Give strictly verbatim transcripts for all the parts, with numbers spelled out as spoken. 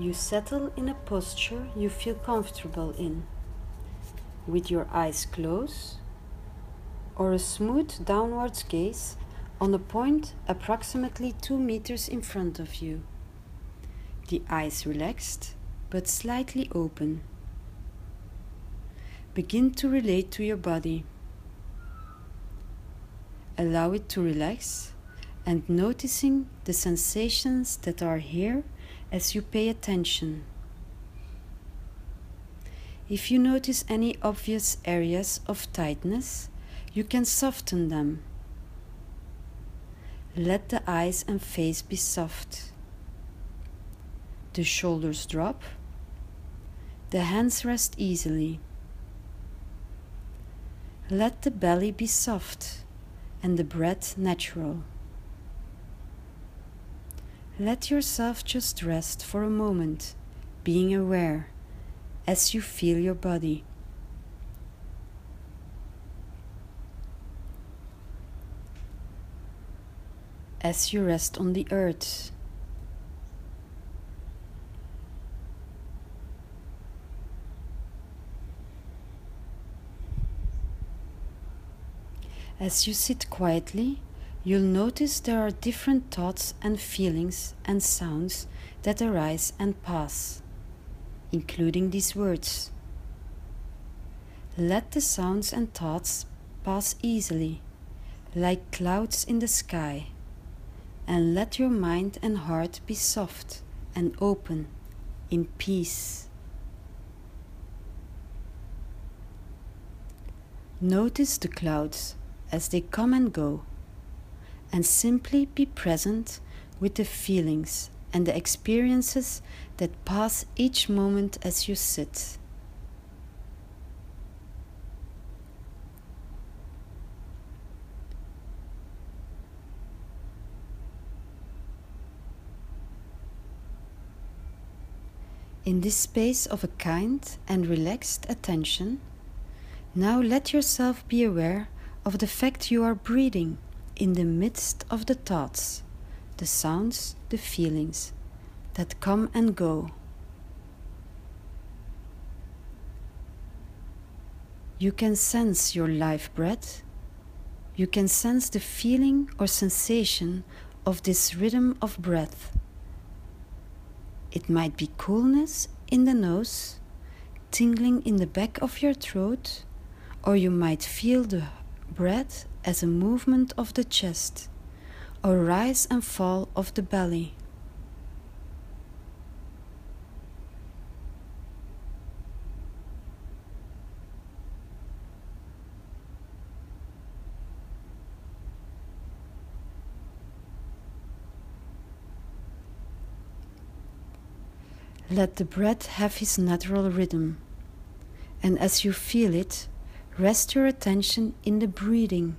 You settle in a posture you feel comfortable in, with your eyes closed, or a smooth downwards gaze on a point approximately two meters in front of you. The eyes relaxed but slightly open. Begin to relate to your body. Allow it to relax and noticing the sensations that are here as you pay attention. If you notice any obvious areas of tightness, you can soften them. Let the eyes and face be soft. The shoulders drop. The hands rest easily. Let the belly be soft and the breath natural. Let yourself just rest for a moment, being aware as you feel your body. As you rest on the earth. As you sit quietly, you'll notice there are different thoughts and feelings and sounds that arise and pass, including these words. Let the sounds and thoughts pass easily, like clouds in the sky, and let your mind and heart be soft and open, in peace. Notice the clouds as they come and go, and simply be present with the feelings and the experiences that pass each moment as you sit. In this space of a kind and relaxed attention, now let yourself be aware of the fact you are breathing in the midst of the thoughts, the sounds, the feelings that come and go. You can sense your life breath. You can sense the feeling or sensation of this rhythm of breath. It might be coolness in the nose, tingling in the back of your throat, or you might feel the breath as a movement of the chest, or rise and fall of the belly. Let the breath have its natural rhythm, and as you feel it, rest your attention in the breathing.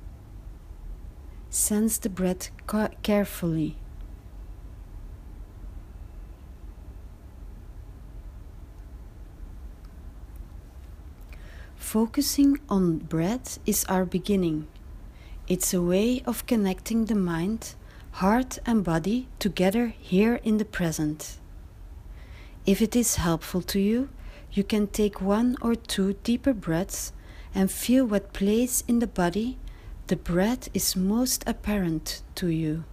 Sense the breath carefully. Focusing on breath is our beginning. It's a way of connecting the mind, heart and body together here in the present. If it is helpful to you, you can take one or two deeper breaths and feel what place in the body the breath is most apparent to you.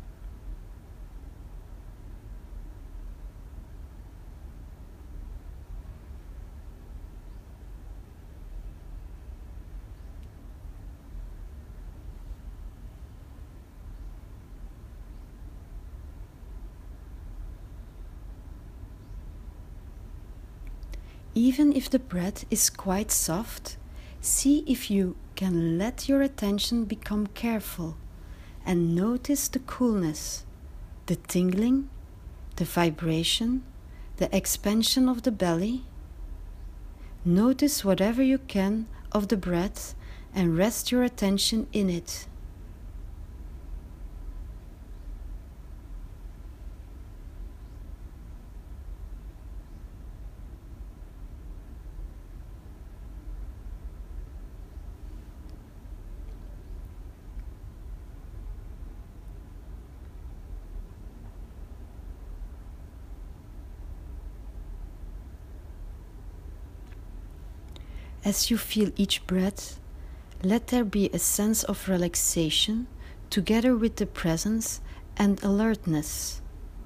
Even if the breath is quite soft, see if you can let your attention become careful and notice the coolness, the tingling, the vibration, the expansion of the belly. Notice whatever you can of the breath and rest your attention in it. As you feel each breath, let there be a sense of relaxation together with the presence and alertness.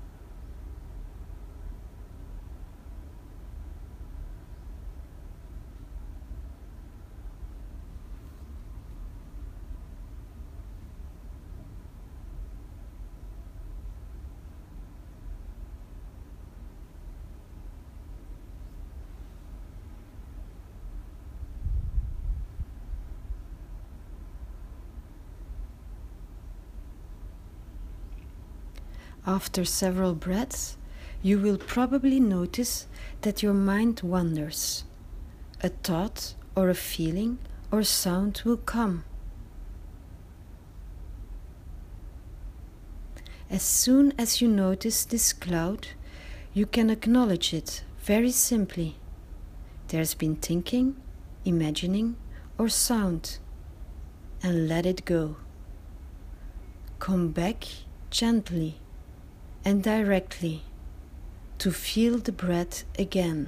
After several breaths, you will probably notice that your mind wanders. A thought or a feeling or sound will come. As soon as you notice this cloud, you can acknowledge it very simply. There's been thinking, imagining, or sound, and let it go. Come back gently and directly to feel the breath again.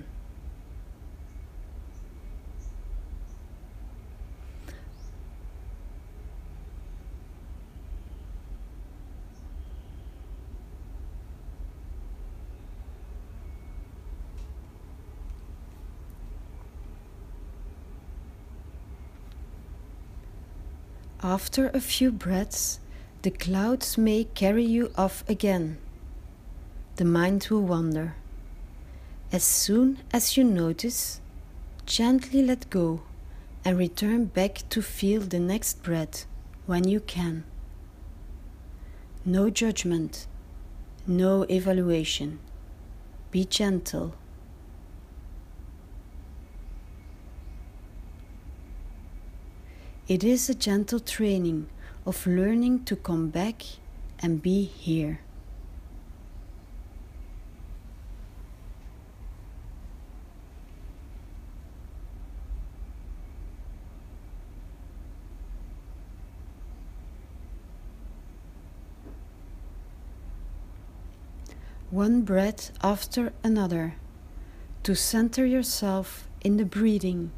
After a few breaths, the clouds may carry you off again. The mind will wander. As soon as you notice, gently let go and return back to feel the next breath when you can. No judgment, no evaluation. Be gentle. It is a gentle training of learning to come back and be here. One breath after another, to center yourself in the breathing.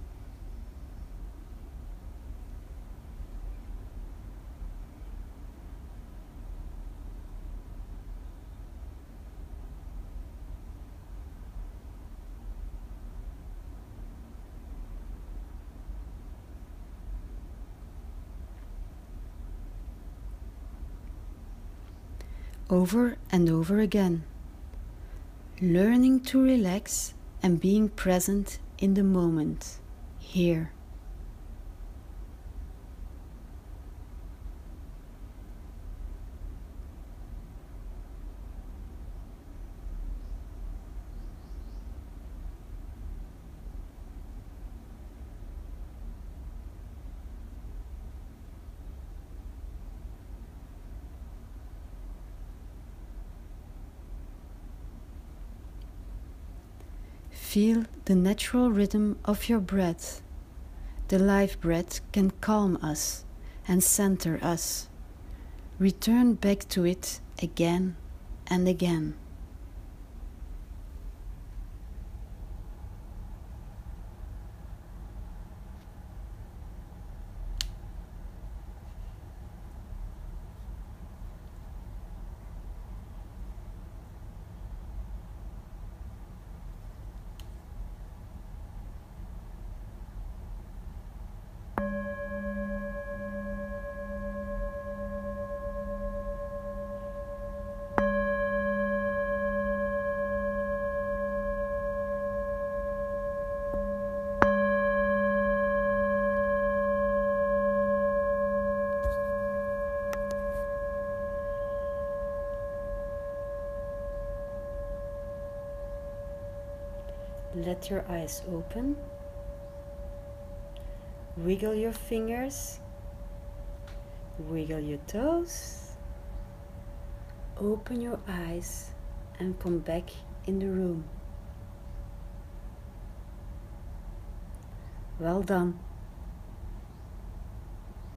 Over and over again, learning to relax and being present in the moment, here. Feel the natural rhythm of your breath. The life breath can calm us and center us. Return back to it again and again. Let your eyes open. Wiggle your fingers. Wiggle your toes. Open your eyes and come back in the room. Well done.